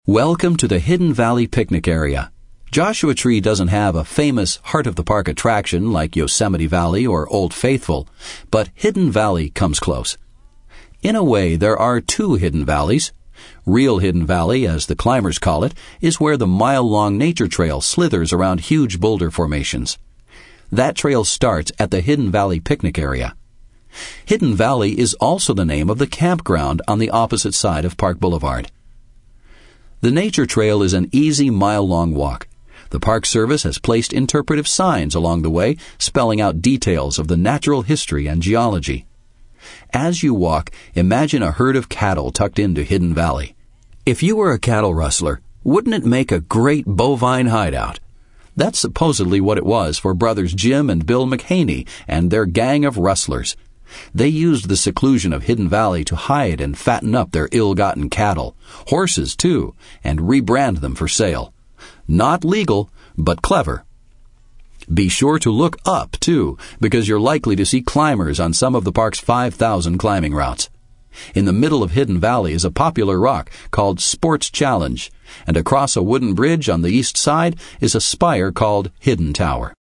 Welcome to the Hidden Valley Picnic Area. Joshua Tree doesn't have a famous heart-of-the-park attraction like Yosemite Valley or Old Faithful, but Hidden Valley comes close. In a way, there are two Hidden Valleys. Real Hidden Valley, as the climbers call it, is where the mile-long nature trail slithers around huge boulder formations. That trail starts at the Hidden Valley Picnic Area. Hidden Valley is also the name of the campground on the opposite side of Park Boulevard. The nature trail is an easy mile-long walk. The Park Service has placed interpretive signs along the way, spelling out details of the natural history and geology. As you walk, imagine a herd of cattle tucked into Hidden Valley. If you were a cattle rustler, wouldn't it make a great bovine hideout? That's supposedly what it was for brothers Jim and Bill McHaney and their gang of rustlers. They used the seclusion of Hidden Valley to hide and fatten up their ill-gotten cattle, horses too, and rebrand them for sale. Not legal, but clever. Be sure to look up too, because you're likely to see climbers on some of the park's 5,000 climbing routes. In the middle of Hidden Valley is a popular rock called Sports Challenge, and across a wooden bridge on the east side is a spire called Hidden Tower.